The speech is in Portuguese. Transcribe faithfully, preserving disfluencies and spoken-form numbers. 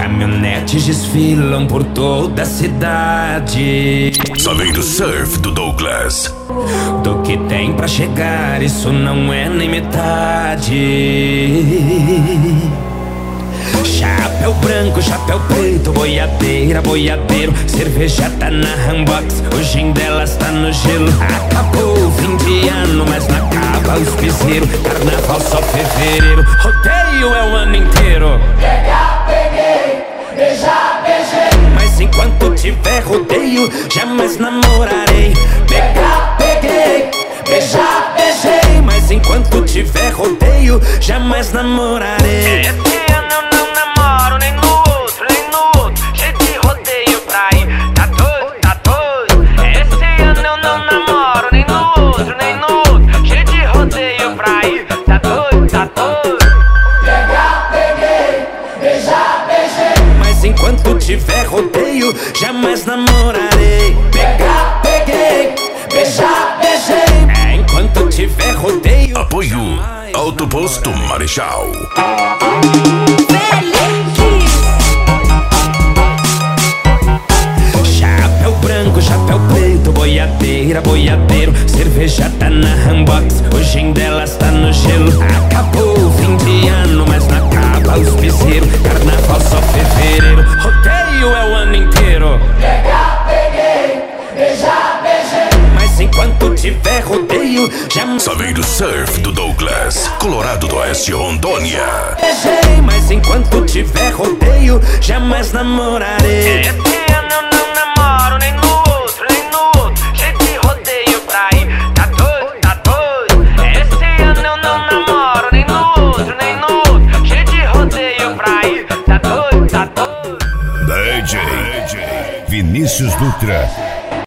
Caminhonetes desfilam por toda a cidade. Só vem do surf do Douglas. Do que tem pra chegar, isso não é nem metade. Chapéu branco, chapéu preto, boiadeira, boiadeiro. Cerveja tá na handbox, o gin delas tá no gelo. Acabou o fim de ano, mas não acaba os piseiros. Carnaval só fevereiro, rodeio é o ano inteiro. Pegar, peguei, beijar, beijei. Mas enquanto tiver rodeio, jamais namorarei. Pegar, peguei, beijar, beijei. Mas enquanto tiver rodeio, jamais namorarei. Esse ano eu não namoro nem no outro, nem no outro. Cheio de rodeio pra ir, tá doido, tá doido. Esse ano eu não namoro nem no outro, nem no outro. Cheio de rodeio pra ir, tá doido, tá doido. Pegar, peguei, beijar, beijei. Mas enquanto tiver rodeio, jamais namorarei. Pegar, peguei, beijar, beijei. É, enquanto tiver rodeio. Apoio Alto Posto Marechal. Chapéu branco, chapéu preto, boiadeira, boiadeiro. Cerveja tá na handbox, o gin delas tá no gelo. Acabou o fim de ano, mas não acaba os piseiros. Carnaval só fevereiro, rodeio é o ano inteiro. Pegar, peguei, beijar, beijei. Mas enquanto tiver rodeio, jamais Só vem do surf do Douglas. Colorado do Oeste, Rondônia. beijei. Mas enquanto tiver rodeio, jamais namorarei. Esse ano eu não namoro nem no outro, nem no outro. Cheio de rodeio pra ir, tá doido, tá doido. Esse ano eu não namoro nem no outro, nem no outro. Cheio de rodeio pra ir, tá doido, tá doido. D J Vinícius Dutra.